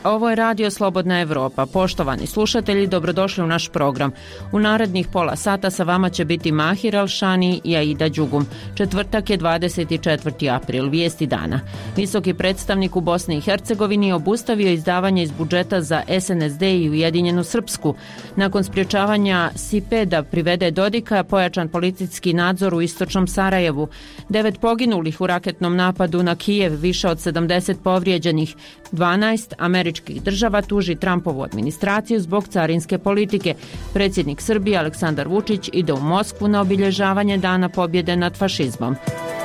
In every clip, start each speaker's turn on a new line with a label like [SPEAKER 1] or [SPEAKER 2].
[SPEAKER 1] Ovo je Radio Slobodna Evropa. Poštovani slušatelji, dobrodošli u naš program. U narednih pola sata sa vama će biti Mahir Alšani i Aida Đugum. Četvrtak je 24. april, vijesti dana. Visoki predstavnik u Bosni i Hercegovini obustavio izdavanje iz budžeta za SNSD i Ujedinjenu Srpsku. Nakon sprječavanja SIPE da privede Dodika, pojačan policijski nadzor u istočnom Sarajevu. 9 poginulih u raketnom napadu na Kijev, više od 70 povrijeđenih. 12 američkih država tuži Trumpovu administraciju zbog carinske politike. Predsjednik Srbije Aleksandar Vučić ide u Moskvu na obilježavanje Dana pobjede nad fašizmom.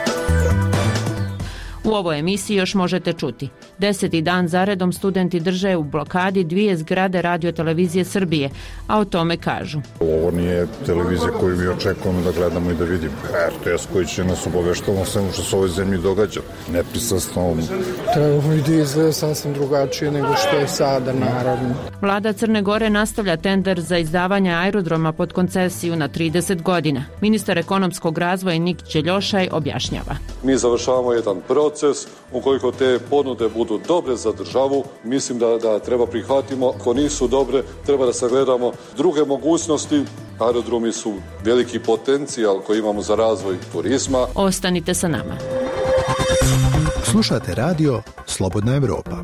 [SPEAKER 1] U ovoj emisiji još možete čuti. 10. dan zaredom studenti drže u blokadi 2 zgrade Radio-televizije Srbije, a o tome kažu.
[SPEAKER 2] Ovo nije televizija koju mi očekujemo da gledamo i da vidimo. RTS koji će nas obaveštavati o svemu što se u ovoj zemlji događa. Nepristrasno.
[SPEAKER 3] Ovo video izgleda sasvim drugačije nego što je sada, naravno.
[SPEAKER 1] Vlada Crne Gore nastavlja tender za izdavanje aerodroma pod koncesiju na 30 godina. Ministar ekonomskog razvoja Nik Đeljošaj objašnjava.
[SPEAKER 4] Mi završavamo jedan proces. Ukoliko te ponude budu dobre za državu, mislim da treba prihvatimo. Ako nisu dobre, treba da sagledamo druge mogućnosti. Aerodromi su veliki potencijal koji imamo za razvoj turizma.
[SPEAKER 1] Ostanite sa nama.
[SPEAKER 5] Slušate radio Slobodna Evropa.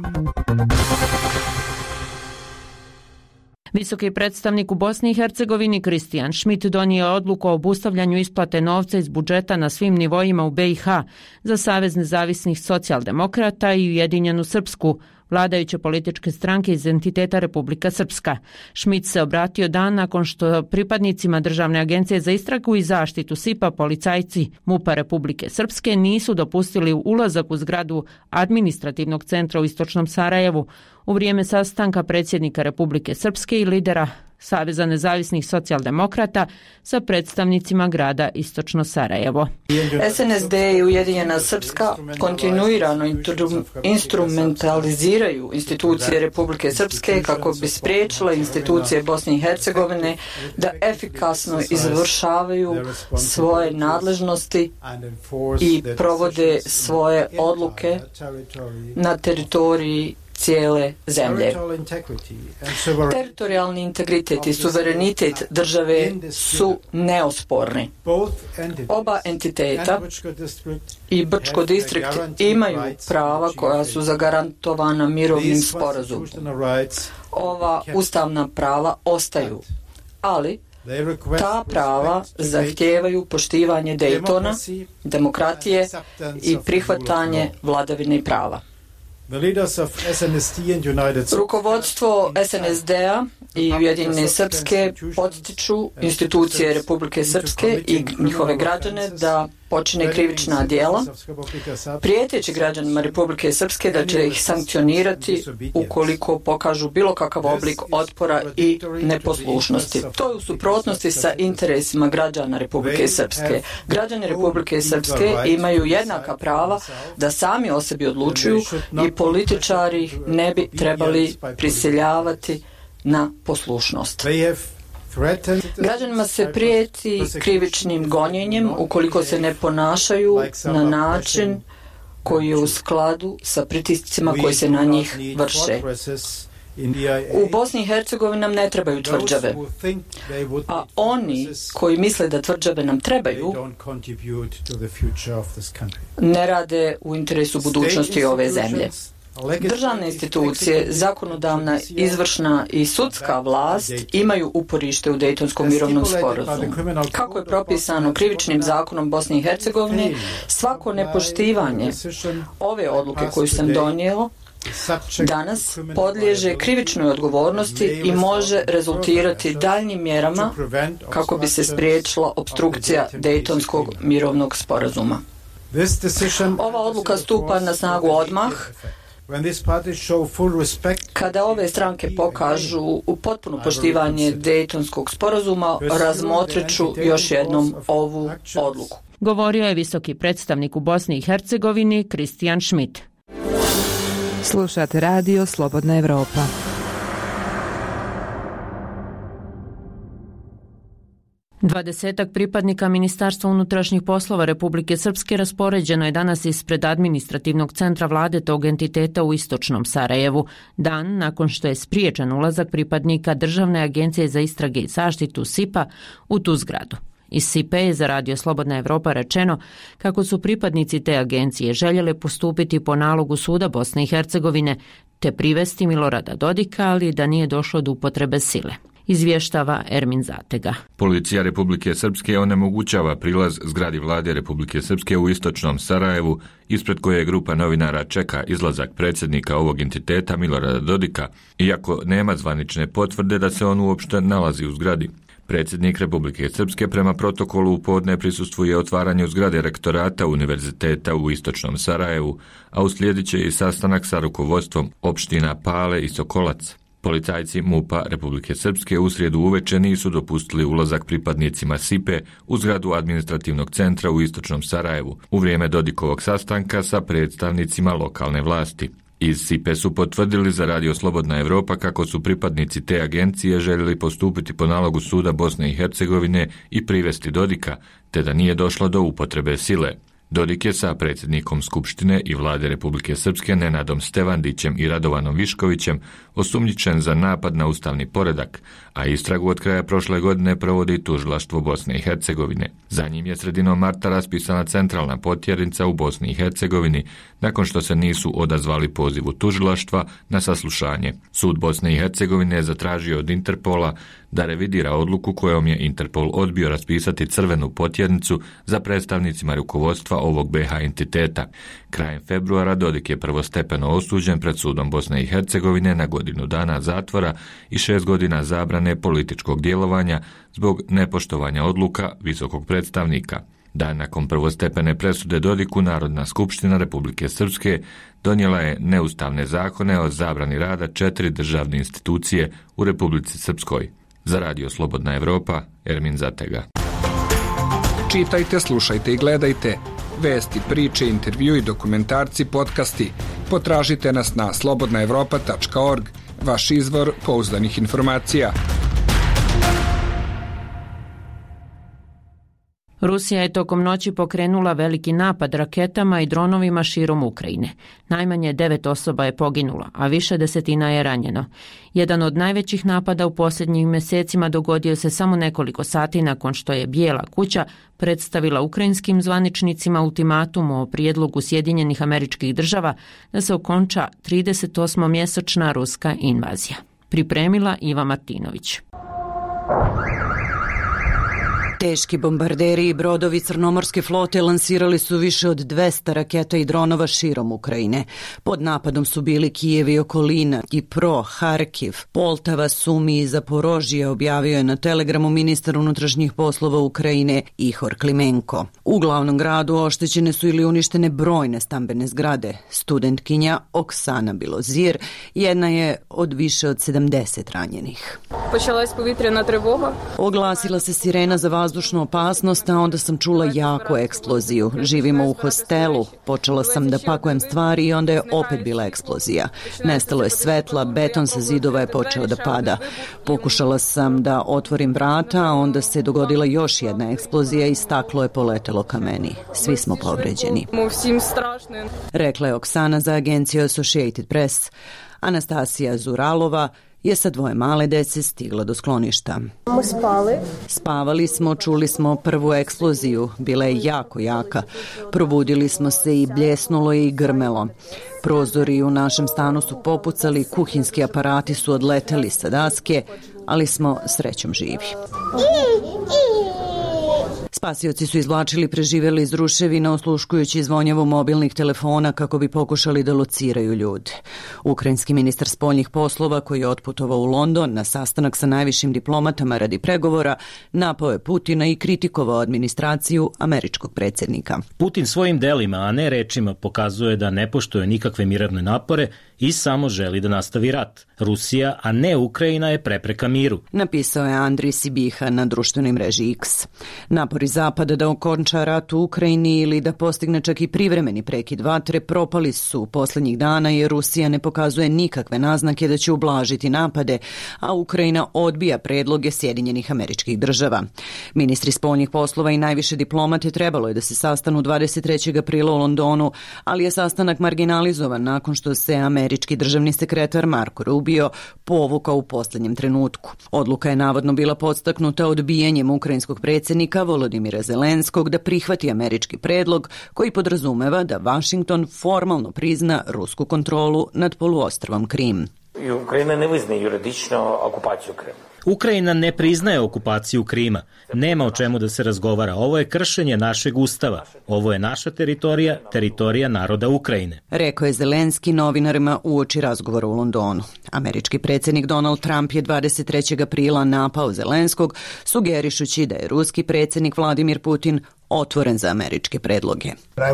[SPEAKER 1] Visoki predstavnik u Bosni i Hercegovini Kristijan Šmit donio odluku o obustavljanju isplate novca iz budžeta na svim nivoima u BiH za Savez nezavisnih socijaldemokrata i Ujedinjenu Srpsku, vladajuće političke stranke iz entiteta Republika Srpska. Šmit se obratio dan nakon što pripadnicima Državne agencije za istragu i zaštitu SIPA policajci MUP-a Republike Srpske nisu dopustili ulazak u zgradu administrativnog centra u istočnom Sarajevu u vrijeme sastanka predsjednika Republike Srpske i lidera Saveza nezavisnih socijaldemokrata sa predstavnicima grada Istočno Sarajevo.
[SPEAKER 6] SNSD i Ujedinjena Srpska kontinuirano instrumentaliziraju institucije Republike Srpske kako bi spriječile institucije Bosne i Hercegovine da efikasno izvršavaju svoje nadležnosti i provode svoje odluke na teritoriji cijele zemlje. Teritorijalni integritet i suverenitet države su neosporni. Oba entiteta i Brčko distrikt imaju prava koja su zagarantovana mirovnim sporazumom. Ova ustavna prava ostaju, ali ta prava zahtijevaju poštivanje Daytona, demokratije i prihvatanje vladavine prava. Rukovodstvo SNSD-a i Ujedinjene Srpske potiču institucije Republike Srpske i njihove građane da počine krivična djela, prijeteći građanima Republike Srpske da će ih sankcionirati ukoliko pokažu bilo kakav oblik otpora i neposlušnosti. To je u suprotnosti sa interesima građana Republike Srpske. Građani Republike Srpske imaju jednaka prava da sami o sebi odlučuju i političari ih ne bi trebali prisiljavati na poslušnost. Građanima se prijeti krivičnim gonjenjem ukoliko se ne ponašaju na način koji je u skladu sa pritiscima koji se na njih vrše. U Bosni i Hercegovini nam ne trebaju tvrđave, a oni koji misle da tvrđave nam trebaju ne rade u interesu budućnosti ove zemlje. Državne institucije, zakonodavna, izvršna i sudska vlast imaju uporište u Dejtonskom mirovnom sporazumu. Kako je propisano krivičnim zakonom Bosne i Hercegovine, svako nepoštivanje ove odluke koju sam donijela danas podliježe krivičnoj odgovornosti i može rezultirati daljnjim mjerama kako bi se spriječila opstrukcija Dejtonskog mirovnog sporazuma. Ova odluka stupa na snagu odmah kada ove stranke pokažu u potpuno poštivanje Dejtonskog sporazuma. Razmotrit ću još jednom ovu odluku.
[SPEAKER 1] Govorio je visoki predstavnik u Bosni i Hercegovini Kristijan Šmit.
[SPEAKER 7] Slušate radio Slobodna Evropa.
[SPEAKER 1] 20 pripadnika Ministarstva unutrašnjih poslova Republike Srpske raspoređeno je danas ispred administrativnog centra vlade tog entiteta u istočnom Sarajevu, dan nakon što je spriječen ulazak pripadnika Državne agencije za istrage i zaštitu SIP-a u tu zgradu. Iz SIP-a je za Radio Slobodna Evropa rečeno kako su pripadnici te agencije željeli postupiti po nalogu suda Bosne i Hercegovine te privesti Milorada Dodika, ali da nije došlo do upotrebe sile. Izvještava Ermin Zatega.
[SPEAKER 8] Policija Republike Srpske onemogućava prilaz zgradi vlade Republike Srpske u istočnom Sarajevu, ispred koje grupa novinara čeka izlazak predsjednika ovog entiteta Milorada Dodika, iako nema zvanične potvrde da se on uopšte nalazi u zgradi. Predsjednik Republike Srpske prema protokolu u podne prisustvuje otvaranju zgrade rektorata Univerziteta u istočnom Sarajevu, a uslijedit će i sastanak sa rukovodstvom opština Pale i Sokolac. Policajci MUP-a Republike Srpske u srijedu uveče nisu dopustili ulazak pripadnicima SIP-e u zgradu administrativnog centra u istočnom Sarajevu u vrijeme Dodikovog sastanka sa predstavnicima lokalne vlasti. Iz SIP-e su potvrdili za Radio Slobodna Evropa kako su pripadnici te agencije željeli postupiti po nalogu suda Bosne i Hercegovine i privesti Dodika, te da nije došlo do upotrebe sile. Dodik je sa predsjednikom Skupštine i vlade Republike Srpske Nenadom Stevandićem i Radovanom Viškovićem osumnjičen za napad na ustavni poredak, a istragu od kraja prošle godine provodi tužilaštvo Bosne i Hercegovine. Za njim je sredinom marta raspisana centralna potjernica u Bosni i Hercegovini, nakon što se nisu odazvali pozivu tužilaštva na saslušanje. Sud Bosne i Hercegovine je zatražio od Interpola da revidira odluku kojom je Interpol odbio raspisati crvenu potjernicu za predstavnicima rukovodstva ovog BiH entiteta. Krajem februara Dodik je prvostepeno osuđen pred sudom Bosne i Hercegovine na godinu dana zatvora i 6 godina zabrane političkog djelovanja zbog nepoštovanja odluka visokog predstavnika. Dan nakon prvostepene presude Dodiku, Narodna skupština Republike Srpske donijela je neustavne zakone o zabrani rada 4 državne institucije u Republici Srpskoj. Za Radio Slobodna Evropa, Ermin Zatega.
[SPEAKER 9] Čitajte, slušajte i gledajte. Vesti, priče, intervju i dokumentarci, podcasti. Potražite nas na slobodnaevropa.org, vaš izvor pouzdanih informacija.
[SPEAKER 1] Rusija je tokom noći pokrenula veliki napad raketama i dronovima širom Ukrajine. Najmanje 9 osoba je poginulo, a više desetina je ranjeno. Jedan od najvećih napada u posljednjim mjesecima dogodio se samo nekoliko sati nakon što je Bijela kuća predstavila ukrajinskim zvaničnicima ultimatum o prijedlogu Sjedinjenih Američkih Država da se okonča 38-mjesečna ruska invazija. Pripremila Iva Martinović.
[SPEAKER 10] Teški bombarderi i brodovi Crnomorske flote lansirali su više od 200 raketa i dronova širom Ukrajine. Pod napadom su bili Kijev i okolina, Dnipro, Harkiv, Poltava, Sumi i Zaporožje, objavio je na Telegramu ministar unutrašnjih poslova Ukrajine Ihor Klimenko. U glavnom gradu oštećene su ili uništene brojne stambene zgrade. Studentkinja Oksana Bilozir jedna je od više od 70 ranjenih. Oglasila se sirena za vazdušnu opasnost, a onda sam čula jaku eksploziju. Živimo u hostelu, počela sam da pakujem stvari i onda je opet bila eksplozija. Nestalo je svetla, beton sa zidova je počeo da pada. Pokušala sam da otvorim vrata, a onda se dogodila još jedna eksplozija i staklo je poletelo ka meni. Svi smo povređeni. Rekla je Oksana za agenciju Associated Press. Anastasija Zuralova je sa 2 male dece stigla do skloništa. Spavali smo, čuli smo prvu eksploziju, bila je jako jaka. Probudili smo se i bljesnulo i grmelo. Prozori u našem stanu su popucali, kuhinski aparati su odleteli sa daske, ali smo srećom živi. Spasioci su izvlačili preživjeli iz ruševina osluškujući zvonjavu mobilnih telefona kako bi pokušali da lociraju ljude. Ukrajinski ministar spoljnih poslova koji je otputovao u London na sastanak sa najvišim diplomatama radi pregovora napao je Putina i kritikovao administraciju američkog predsjednika.
[SPEAKER 11] Putin svojim delima, a ne rečima, pokazuje da ne poštuje nikakve mirovne napore i samo želi da nastavi rat. Rusija, a ne Ukrajina, je prepreka miru.
[SPEAKER 10] Napisao je Andrij Sibiha na društvenoj mreži X. Napori Zapada da okonča rat u Ukrajini ili da postigne čak i privremeni prekid vatre propali su poslednjih dana jer Rusija ne pokazuje nikakve naznake da će ublažiti napade, a Ukrajina odbija predloge Sjedinjenih Američkih Država. Ministri spoljnih poslova i najviše diplomate trebalo je da se sastanu 23. aprila u Londonu, ali je sastanak marginalizovan nakon što se američki državni sekretar Marco Rubio povukao u poslednjem trenutku. Odluka je navodno bila podstaknuta odbijanjem ukrajinskog predsjednika Volodimira Zelenskog da prihvati američki predlog koji podrazumeva da Washington formalno prizna rusku kontrolu nad poluostrvom Krim.
[SPEAKER 12] Ukrajina ne priznaje juridično okupaciju Krima.
[SPEAKER 11] Ukrajina ne priznaje okupaciju Krima. Nema o čemu da se razgovara. Ovo je kršenje našeg ustava. Ovo je naša teritorija, teritorija naroda Ukrajine.
[SPEAKER 10] Rekao je Zelenski novinarima uoči razgovora u Londonu. Američki predsjednik Donald Trump je 23. aprila napao Zelenskog, sugerišući da je ruski predsjednik Vladimir Putin otvoren za američke predloge.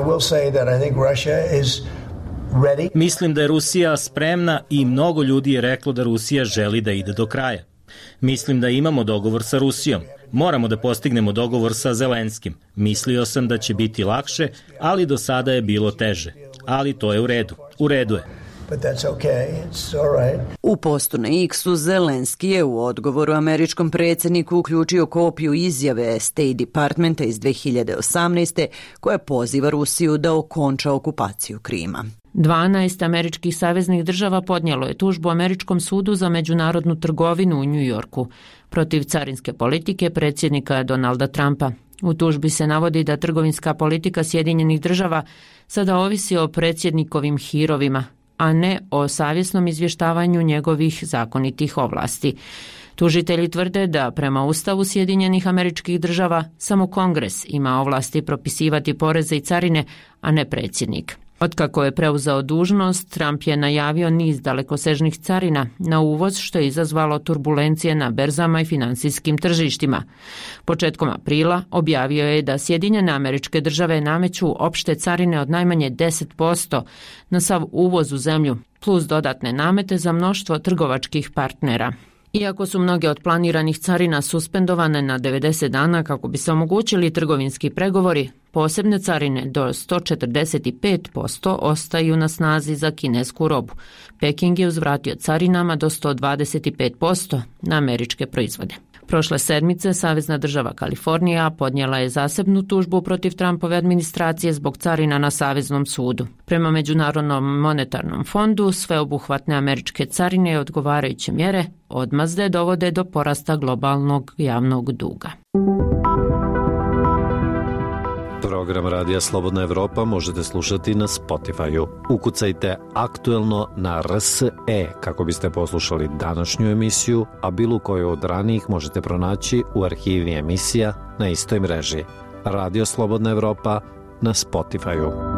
[SPEAKER 11] Mislim da je Rusija spremna i mnogo ljudi je reklo da Rusija želi da ide do kraja. Mislim da imamo dogovor sa Rusijom. Moramo da postignemo dogovor sa Zelenskim. Mislio sam da će biti lakše, ali do sada je bilo teže. Ali to je u redu. U redu je.
[SPEAKER 10] U postu na X-u Zelenski je u odgovoru američkom predsjedniku uključio kopiju izjave State Departmenta iz 2018. koja poziva Rusiju da okonča okupaciju Krima.
[SPEAKER 1] 12 američkih saveznih država podnijelo je tužbu Američkom sudu za međunarodnu trgovinu u New Yorku protiv carinske politike predsjednika Donalda Trumpa. U tužbi se navodi da trgovinska politika Sjedinjenih država sada ovisi o predsjednikovim hirovima, a ne o savjesnom izvještavanju njegovih zakonitih ovlasti. Tužitelji tvrde da prema Ustavu Sjedinjenih Američkih Država samo Kongres ima ovlasti propisivati poreze i carine, a ne predsjednik. Otkako je preuzeo dužnost, Trump je najavio niz dalekosežnih carina na uvoz, što je izazvalo turbulencije na berzama i finansijskim tržištima. Početkom aprila objavio je da Sjedinjene Američke Države nameću opšte carine od najmanje 10% na sav uvoz u zemlju, plus dodatne namete za mnoštvo trgovačkih partnera. Iako su mnoge od planiranih carina suspendovane na 90 dana kako bi se omogućili trgovinski pregovori, posebne carine do 145% ostaju na snazi za kinesku robu. Peking je uzvratio carinama do 125% na američke proizvode. Prošle sedmice Savezna država Kalifornija podnijela je zasebnu tužbu protiv Trumpove administracije zbog carina na Saveznom sudu. Prema Međunarodnom monetarnom fondu, sveobuhvatne američke carine i odgovarajuće mjere odmazde dovode do porasta globalnog javnog duga.
[SPEAKER 13] Program Radija Slobodna Evropa možete slušati na Spotify-u. Ukucajte aktuelno na RSE kako biste poslušali današnju emisiju, a bilo koju od ranijih možete pronaći u arhivi emisija na istoj mreži. Radio Slobodna Evropa na Spotify-u.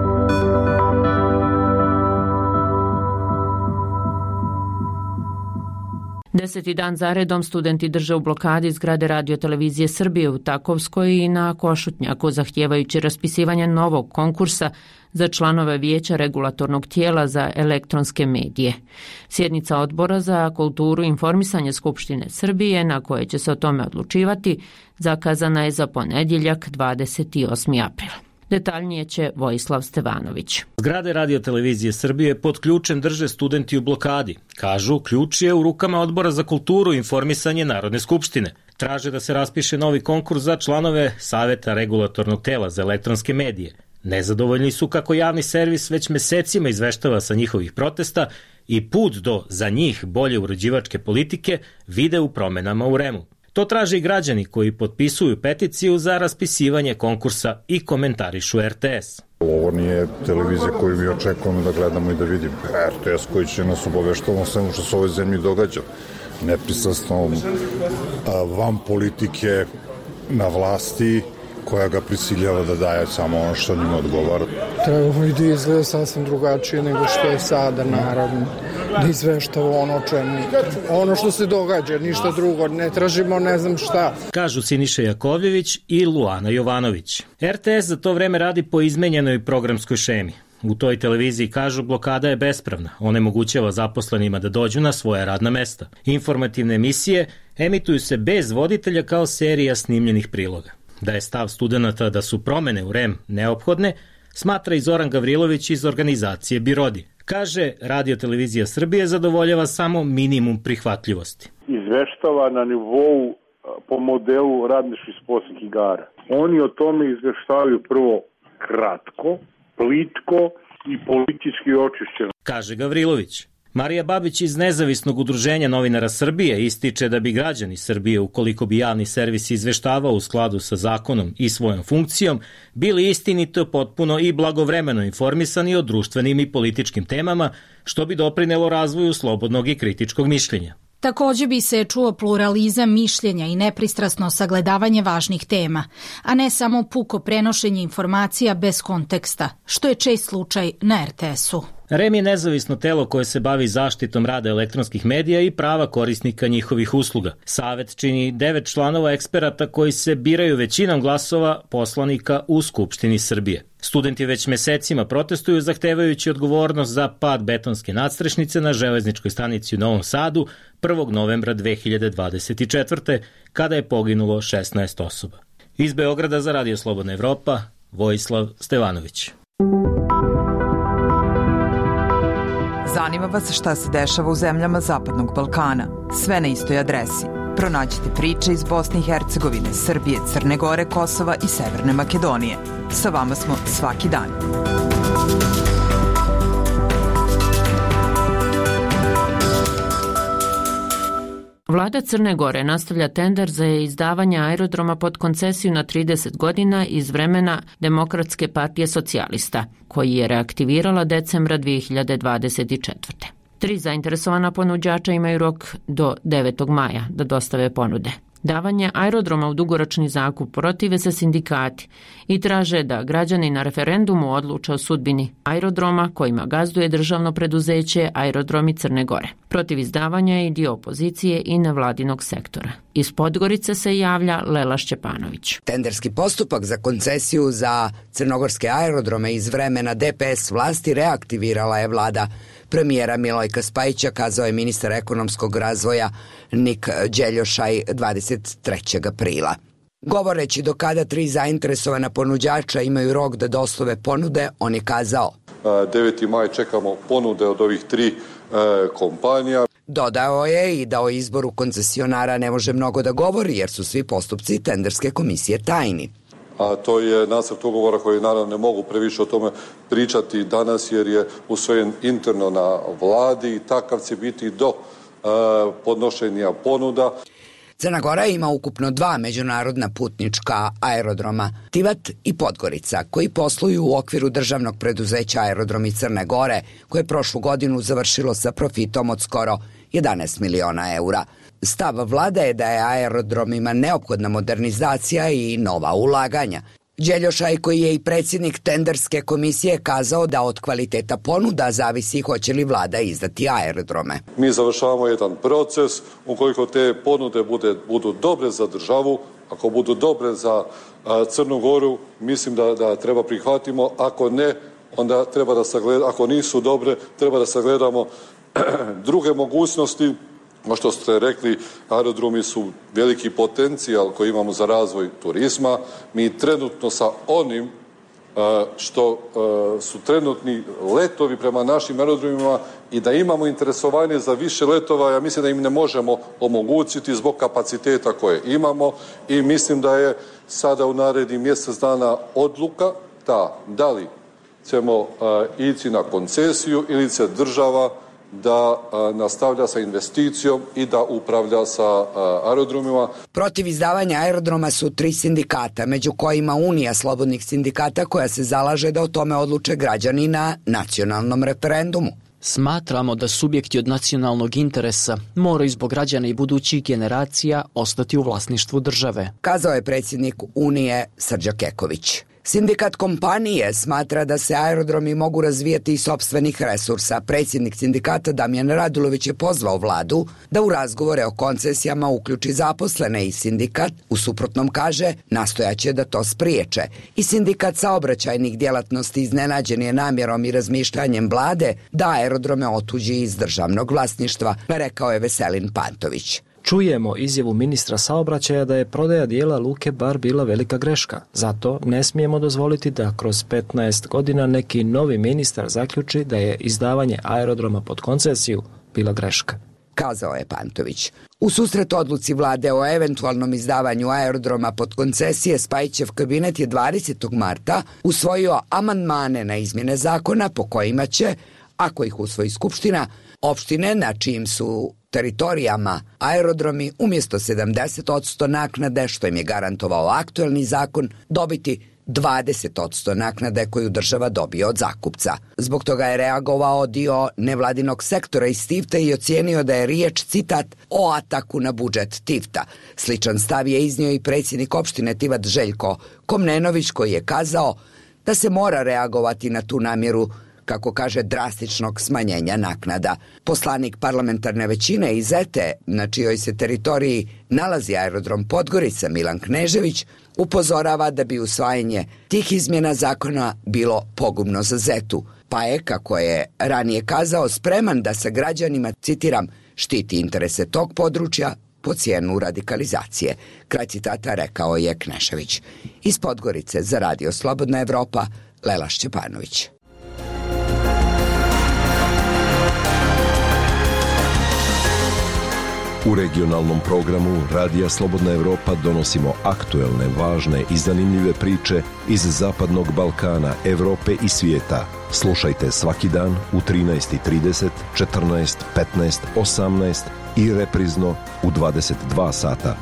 [SPEAKER 1] 10. dan zaredom studenti drže u blokadi zgrade Radio-televizije Srbije u Takovskoj i na Košutnjaku, zahtijevajući raspisivanje novog konkursa za članove Vijeća regulatornog tijela za elektronske medije. Sjednica Odbora za kulturu i informisanje Skupštine Srbije, na kojoj će se o tome odlučivati, zakazana je za ponedjeljak 28. april. Detaljnije će Vojislav Stevanović.
[SPEAKER 11] Zgrade Radio-televizije Srbije pod ključem drže studenti u blokadi. Kažu, ključ je u rukama Odbora za kulturu i informisanje Narodne skupštine. Traže da se raspiše novi konkurs za članove Saveta regulatornog tela za elektronske medije. Nezadovoljni su kako javni servis već mesecima izveštava sa njihovih protesta i put do, za njih, bolje uređivačke politike vide u promenama u REM-u. To traže i građani koji potpisuju peticiju za raspisivanje konkursa i komentarišu RTS.
[SPEAKER 2] Ovo nije televizija koju mi očekujemo da gledamo i da vidimo. RTS koji će nas obaveštavati o svemu što se u ovoj zemlji događa. Nepristrasnom van politike na vlasti koja ga prisiljava da daje samo ono što njima odgovara.
[SPEAKER 3] Trebamo i da izgleda sasvim drugačije nego što je sada, naravno. Da izveštava ono što se događa, ništa drugo, ne tražimo ne znam šta.
[SPEAKER 11] Kažu Siniša Jakovljević i Luana Jovanović. RTS za to vreme radi po izmenjenoj programskoj šemi. U toj televiziji kažu blokada je bespravna, onemogućava zaposlenima da dođu na svoja radna mesta. Informativne emisije emituju se bez voditelja kao serija snimljenih priloga. Da je stav studenta da su promene u REM neophodne, smatra i Zoran Gavrilović iz organizacije Birodi. Kaže, Radio Televizija Srbije zadovoljava samo minimum prihvatljivosti.
[SPEAKER 14] Izveštava na nivou po modelu radničkih sportskih igara. Oni o tome izveštavaju prvo kratko, plitko i politički očišćeno.
[SPEAKER 11] Kaže Gavrilović. Marija Babić iz Nezavisnog udruženja novinara Srbije ističe da bi građani Srbije, ukoliko bi javni servis izveštavao u skladu sa zakonom i svojom funkcijom, bili istinito, potpuno i blagovremeno informisani o društvenim i političkim temama, što bi doprinelo razvoju slobodnog i kritičkog mišljenja.
[SPEAKER 15] Takođe bi se čuo pluralizam mišljenja i nepristrasno sagledavanje važnih tema, a ne samo puko prenošenje informacija bez konteksta, što je čest slučaj na RTS-u.
[SPEAKER 11] REM je nezavisno telo koje se bavi zaštitom rada elektronskih medija i prava korisnika njihovih usluga. Savet čini 9 članova eksperata koji se biraju većinom glasova poslanika u Skupštini Srbije. Studenti već mesecima protestuju zahtevajući odgovornost za pad betonske nadstrešnice na železničkoj stanici u Novom Sadu 1. novembra 2024. kada je poginulo 16 osoba. Iz Beograda za Radio Slobodna Evropa, Vojislav Stevanović.
[SPEAKER 7] Zanima vas šta se dešava u zemljama Zapadnog Balkana? Sve na istoj adresi. Pronađite priče iz Bosne i Hercegovine, Srbije, Crne Gore, Kosova i Severne Makedonije. Sa vama smo svaki dan.
[SPEAKER 1] Vlada Crne Gore nastavlja tender za izdavanje aerodroma pod koncesiju na 30 godina iz vremena Demokratske partije socijalista, koji je reaktivirala decembra 2024. 3 zainteresovana ponuđača imaju rok do 9. maja da dostave ponude. Davanje aerodroma u dugoročni zakup protive se sindikati i traže da građani na referendumu odluče o sudbini aerodroma kojima gazduje državno preduzeće Aerodromi Crne Gore. Protiv izdavanja je i dio opozicije i nevladinog sektora. Iz Podgorice se javlja Lela Šćepanović.
[SPEAKER 16] Tenderski postupak za koncesiju za crnogorske aerodrome iz vremena DPS vlasti reaktivirala je vlada premijera Milojka Spajića, kazao je ministar ekonomskog razvoja Nik Đeljošaj 23. aprila. Govoreći do kada 3 zainteresovana ponuđača imaju rok da dostave ponude, on je kazao:
[SPEAKER 4] 9. maj čekamo ponude od ovih 3 kompanija.
[SPEAKER 16] Dodao je i da o izboru koncesionara ne može mnogo da govori jer su svi postupci tenderske komisije tajni.
[SPEAKER 4] A to je nacrt ugovora koji naravno ne mogu previše o tome pričati danas jer je usvojen interno na vladi i takav će biti do podnošenja ponuda.
[SPEAKER 16] Crna Gora ima ukupno 2 međunarodna putnička aerodroma, Tivat i Podgorica, koji posluju u okviru državnog preduzeća Aerodromi Crne Gore, koje je prošlu godinu završilo sa profitom od skoro 11 miliona eura. Stav vlade je da je aerodromima neophodna modernizacija i nova ulaganja. Đeljošaj, koji je i predsjednik tenderske komisije, kazao da od kvaliteta ponuda zavisi hoće li vlada izdati aerodrome.
[SPEAKER 4] Mi završavamo jedan proces, ukoliko te ponude budu dobre za državu, ako budu dobre za Crnu Goru, mislim da treba prihvatimo, ako ne, onda treba da sagledamo, ako nisu dobre, treba da sagledamo druge mogućnosti. Ono što ste rekli, aerodromi su veliki potencijal koji imamo za razvoj turizma. Mi trenutno sa onim što su trenutni letovi prema našim aerodromima i da imamo interesovanje za više letova, ja mislim da im ne možemo omogućiti zbog kapaciteta koje imamo i mislim da je sada u narednih mjesec dana odluka da li ćemo ići na koncesiju ili će država da nastavlja sa investicijom i da upravlja sa aerodromima.
[SPEAKER 16] Protiv izdavanja aerodroma su 3 sindikata, među kojima Unija slobodnih sindikata koja se zalaže da o tome odluče građani na nacionalnom referendumu.
[SPEAKER 17] Smatramo da subjekti od nacionalnog interesa moraju zbog građana i budućih generacija ostati u vlasništvu države,
[SPEAKER 16] kazao je predsjednik Unije Srđa Keković. Sindikat kompanije smatra da se aerodromi mogu razvijati iz sopstvenih resursa. Predsjednik sindikata Damjan Radulović je pozvao vladu da u razgovore o koncesijama uključi zaposlene i sindikat, u suprotnom kaže, nastojaće da to spriječe. I sindikat saobraćajnih djelatnosti iznenađen je namjerom i razmišljanjem vlade da aerodrome otuđi iz državnog vlasništva, rekao je Veselin Pantović.
[SPEAKER 18] Čujemo izjavu ministra saobraćaja da je prodaja dijela Luke Bar bila velika greška. Zato ne smijemo dozvoliti da kroz 15 godina neki novi ministar zaključi da je izdavanje aerodroma pod koncesiju bila greška,
[SPEAKER 16] kazao je Pantović. U susret odluci vlade o eventualnom izdavanju aerodroma pod koncesije, Spajićev kabinet je 20. marta usvojio amandmane na izmjene zakona po kojima će, ako ih usvoji Skupština, opštine na čijim su teritorijama aerodromi umjesto 70% naknade, što im je garantovao aktuelni zakon, dobiti 20% naknade koju država dobije od zakupca. Zbog toga je reagovao dio nevladinog sektora iz Tivta i ocijenio da je riječ, citat, o ataku na budžet Tivta. Sličan stav je iznio i predsjednik opštine Tivat Željko Komnenović, koji je kazao da se mora reagovati na tu namjeru, kako kaže, drastičnog smanjenja naknada. Poslanik parlamentarne većine iz ETE, na čijoj se teritoriji nalazi aerodrom Podgorica, Milan Knežević, upozorava da bi usvajanje tih izmjena zakona bilo pogubno za Zetu, pa je, kako je ranije kazao, spreman da sa građanima, citiram, štiti interese tog područja po cijenu radikalizacije. Kraj citata rekao je Knešević. Iz Podgorice za Radio Slobodna Evropa, Lela Šćepanović.
[SPEAKER 19] U regionalnom programu Radija Slobodna Evropa donosimo aktuelne, važne i zanimljive priče iz Zapadnog Balkana, Evrope i svijeta. Slušajte svaki dan u 13:30, 14, 15, 18 i reprizno u 22 sata.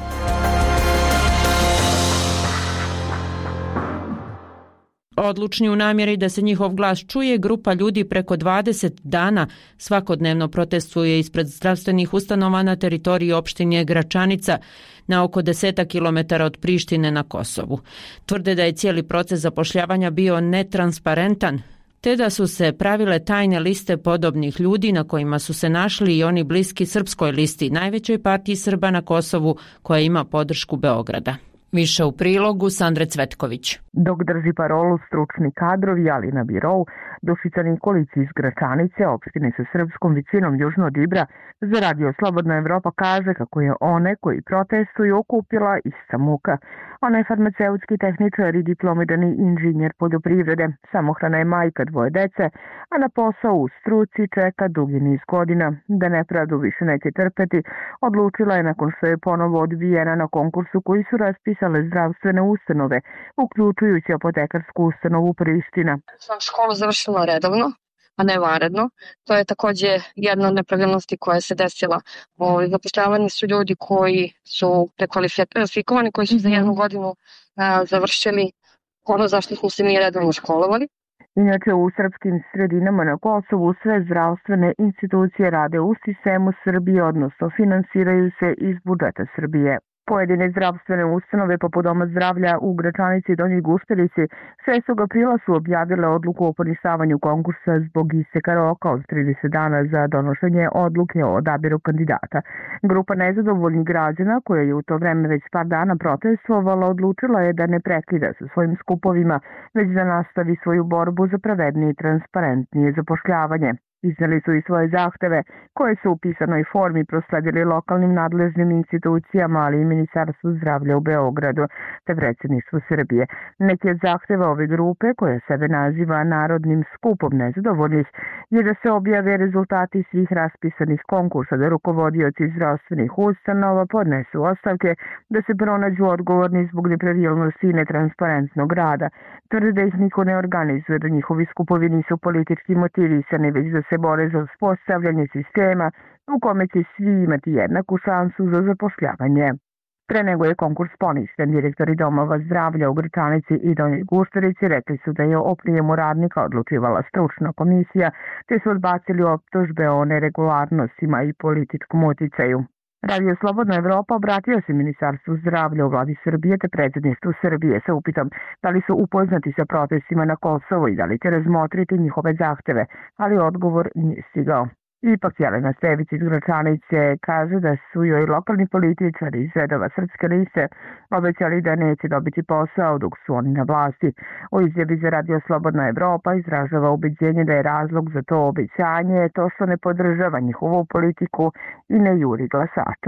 [SPEAKER 1] Odlučni u namjeri da se njihov glas čuje, grupa ljudi preko 20 dana svakodnevno protestuje ispred zdravstvenih ustanova na teritoriji opštine Gračanica na oko 10 km od Prištine na Kosovu. Tvrde da je cijeli proces zapošljavanja bio netransparentan, te da su se pravile tajne liste podobnih ljudi na kojima su se našli i oni bliski srpskoj listi, najvećoj partiji Srba na Kosovu koja ima podršku Beograda. Više u prilogu Sandre Cvetković.
[SPEAKER 20] Dok drži parolu stručni kadrovi, ali na birou, Dušica Nikolić iz Gračanice, opštine sa srpskom većinom južno od Ibra, za Radio Slobodna Evropa kaže kako je one koji protestuju okupila ista muka. Ona je farmaceutski tehničar i diplomirani inženjer poljoprivrede. Samohrana je majka 2 dece, a na posao u struci čeka dugi niz godina. Da nepravdu više neće trpeti, odlučila je nakon što je ponovo odbijena na konkursu koji su raspisale zdravstvene ustanove, uključujući apotekarsku ustanovu Priština.
[SPEAKER 21] Sam školu završila redovno, a ne vanredno. To je također jedna od nepravilnosti koja se desila. Zapošljavani su ljudi koji su prekvalifikovani, koji su za 1 godinu završili ono zašto smo se mi redovno školovali.
[SPEAKER 20] Inače, u srpskim sredinama na Kosovu sve zdravstvene institucije rade u sistemu Srbije, odnosno finansiraju se iz budžeta Srbije. Pojedine zdravstvene ustanove poput Doma zdravlja u Gračanici i Donjoj Guštarici 6. aprila su objavile odluku o poništavanju konkursa zbog isteka roka od 30 dana za donošenje odluke o odabiru kandidata. Grupa nezadovoljnih građana, koja je u to vreme već par dana protestovala, odlučila je da ne prekida sa svojim skupovima, već da nastavi svoju borbu za pravednije i transparentnije zapošljavanje. Izneli su i svoje zahteve koje su u pisanoj formi prosledili lokalnim nadležnim institucijama, ali i Ministarstvu zdravlja u Beogradu te predsjedništvu Srbije. Neki od zahteva ove grupe, koja sebe naziva Narodnim skupom nezadovoljnih, je da se objave rezultati svih raspisanih konkursa, da rukovodioci zdravstvenih ustanova podnesu ostavke, da se pronađu odgovorni zbog nepravilnosti i netransparentnog rada. Tvrde da ih niko ne organizuje, da njihovi skupovi nisu politički motivisani, već da se bore za uspostavljanje sistema u kome će svi imati jednaku šansu za zapošljavanje. Pre nego je konkurs poništen, direktori domova zdravlja u Gračanici i Donjoj Guštarici rekli su da je o prijemu radnika odlučivala stručna komisija, te su odbacili optužbe o neregularnostima i političkom uticaju. Radio Slobodna Evropa obratio se Ministarstvu zdravlja u vladi Srbije te predsjedništvu Srbije sa upitom da li su upoznati sa protestima na Kosovo i da li će razmotriti njihove zahteve, ali odgovor nije stigao. Ipak Jelena Stević iz Gračanice kaže da su joj lokalni političari iz redova srpske liste obećali da neće dobiti posao dok su oni na vlasti. U izjavi za Radio Slobodna Evropa izražava ubeđenje da je razlog za to obećanje to što ne podržava njihovu politiku i ne juri glasače.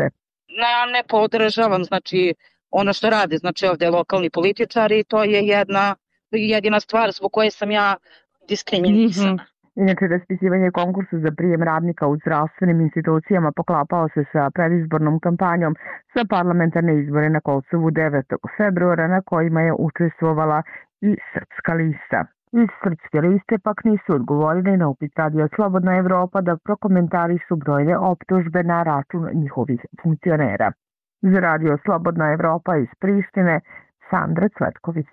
[SPEAKER 5] Ja ne podržavam, znači, ono što rade, znači ovde lokalni političari, to je jedina stvar zbog koje sam ja diskriminisana.
[SPEAKER 20] Inače, raspisivanje konkursa za prijem radnika u zdravstvenim institucijama poklapao se sa predizbornom kampanjom za parlamentarne izbore na Kosovu 9. februara, na kojima je učestvovala i Srpska lista. Iz Srpske liste pak nisu odgovorili na upit Radio Slobodna Evropa da prokomentarišu brojne optužbe na račun njihovih funkcionera. Za Radio Slobodna Evropa iz Prištine, Sandra Cvetković.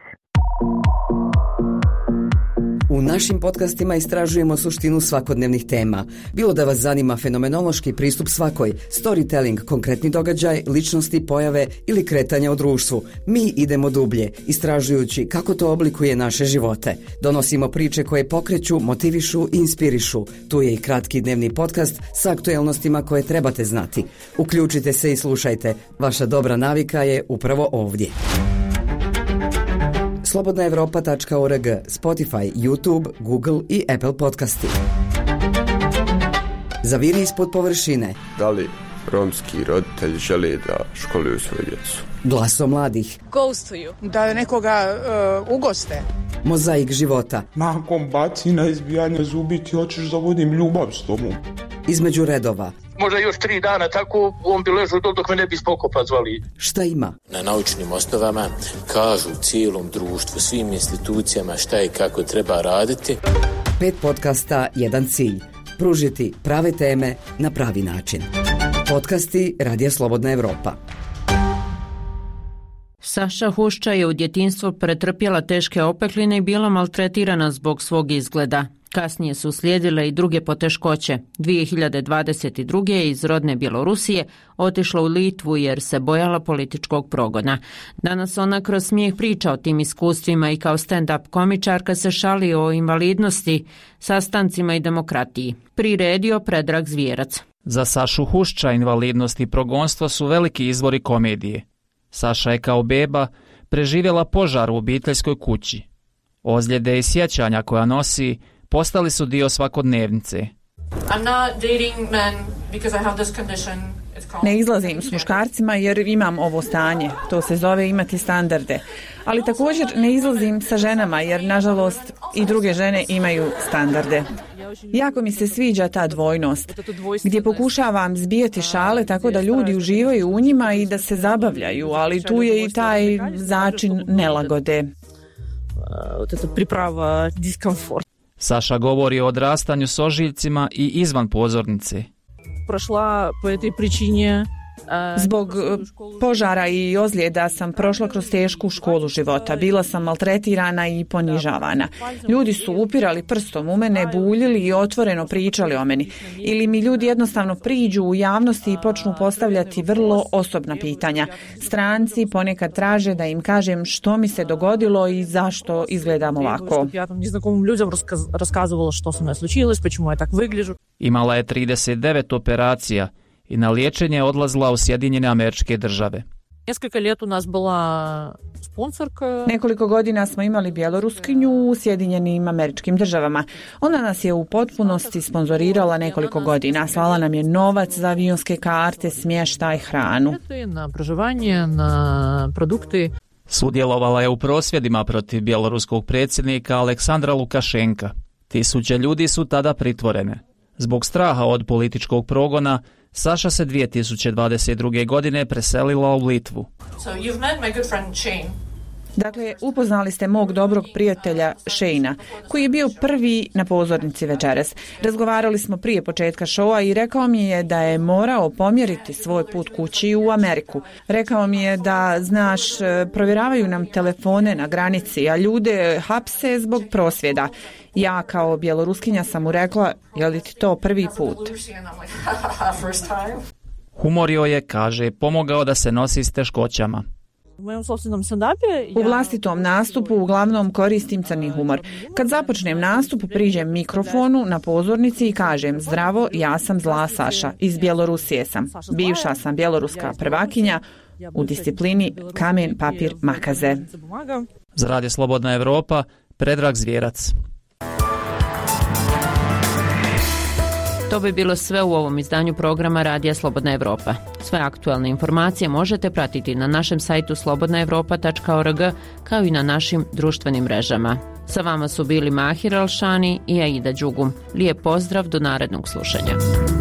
[SPEAKER 22] U našim podcastima istražujemo suštinu svakodnevnih tema. Bilo da vas zanima fenomenološki pristup svakoj, storytelling, konkretni događaj, ličnosti, pojave ili kretanja u društvu. Mi idemo dublje, istražujući kako to oblikuje naše živote. Donosimo priče koje pokreću, motivišu i inspirišu. Tu je i kratki dnevni podcast sa aktuelnostima koje trebate znati. Uključite se i slušajte. Vaša dobra navika je upravo ovdje. slobodnaevropa.org, Spotify, YouTube, Google i Apple podcasti. Zaviri ispod površine.
[SPEAKER 23] Da li romski roditelji žele da školuju svoju djecu?
[SPEAKER 22] Glaso mladih.
[SPEAKER 24] Ghostuju. Da nekoga ugoste.
[SPEAKER 22] Mozaik života.
[SPEAKER 25] Nakon bacina, izbijanja zubi ti hoćeš da vodim ljubav s tobom.
[SPEAKER 22] Između redova.
[SPEAKER 26] Možda još 3 dana tako on bi ležao dok me ne bi spokopa zvali.
[SPEAKER 22] Šta ima?
[SPEAKER 27] Na naučnim osnovama kažu cijelom društvu, svim institucijama šta i kako treba raditi.
[SPEAKER 22] 5 podcasta, jedan cilj. Pružiti prave teme na pravi način. Podcasti Radija Slobodna Evropa.
[SPEAKER 1] Saša Hušča je u djetinjstvu pretrpjela teške opekline i bila maltretirana zbog svog izgleda. Kasnije su slijedile i druge poteškoće. 2022. je iz rodne Bjelorusije otišla u Litvu jer se bojala političkog progona. Danas ona kroz smijeh priča o tim iskustvima i kao stand-up komičarka se šali o invalidnosti, sastancima i demokratiji. Priredio Predrag Zvijerac.
[SPEAKER 28] Za Sašu Hušča invalidnost i progonstvo su veliki izvori komedije. Saša je kao beba preživjela požar u obiteljskoj kući. Ozljede i sjećanja koja nosi postali su dio svakodnevnice.
[SPEAKER 29] Ne izlazim s muškarcima jer imam ovo stanje. To se zove imati standarde. Ali također ne izlazim sa ženama jer, nažalost, i druge žene imaju standarde. Jako mi se sviđa ta dvojnost, gdje pokušavam zbijati šale tako da ljudi uživaju u njima i da se zabavljaju, ali tu je i taj začin nelagode. Priprava diskomfort.
[SPEAKER 28] Saša govori o odrastanju s ožiljcima i izvan pozornice.
[SPEAKER 29] Prošla po toj pričini. Zbog požara i ozljeda sam prošla kroz tešku školu života. Bila sam maltretirana i ponižavana. Ljudi su upirali prstom u mene, buljili i otvoreno pričali o meni. Ili mi ljudi jednostavno priđu u javnosti i počnu postavljati vrlo osobna pitanja. Stranci ponekad traže da im kažem što mi se dogodilo i zašto izgledam ovako.
[SPEAKER 28] Imala je 39 operacija i na liječenje odlazila u Sjedinjene Američke Države.
[SPEAKER 29] Nekoliko godina smo imali Bjeloruskinju u Sjedinjenim Američkim Državama. Ona nas je u potpunosti sponzorirala nekoliko godina. Slala nam je novac za avionske karte, smještaj, hranu.
[SPEAKER 28] Na proživanje, na produkti. Sudjelovala je u prosvjedima protiv bjeloruskog predsjednika Aleksandra Lukašenka. Tisuće ljudi su tada pritvorene. Zbog straha od političkog progona, Saša se 2022. godine preselila u Litvu.
[SPEAKER 29] Dakle, upoznali ste mog dobrog prijatelja Shayna, koji je bio prvi na pozornici večeras. Razgovarali smo prije početka šoua i rekao mi je da je morao pomjeriti svoj put kući u Ameriku. Rekao mi je da, znaš, provjeravaju nam telefone na granici, a ljude hapse zbog prosvjeda. Ja kao Bjeloruskinja sam mu rekla, je li ti to prvi put?
[SPEAKER 28] Humor joj je, kaže, pomogao da se nosi s teškoćama.
[SPEAKER 29] U vlastitom nastupu uglavnom koristim crni humor. Kad započnem nastup, priđem mikrofonu na pozornici i kažem: zdravo, ja sam Zla Saša, iz Bjelorusije sam. Bivša sam bjeloruska prvakinja u disciplini kamen, papir, makaze.
[SPEAKER 28] Za Radio Slobodna Evropa, Predrag Zvijerac.
[SPEAKER 1] To bi bilo sve u ovom izdanju programa Radija Slobodna Evropa. Sve aktualne informacije možete pratiti na našem sajtu slobodnaevropa.org kao i na našim društvenim mrežama. Sa vama su bili Mahir Alšani i Aida Đugum. Lijep pozdrav do narednog slušanja.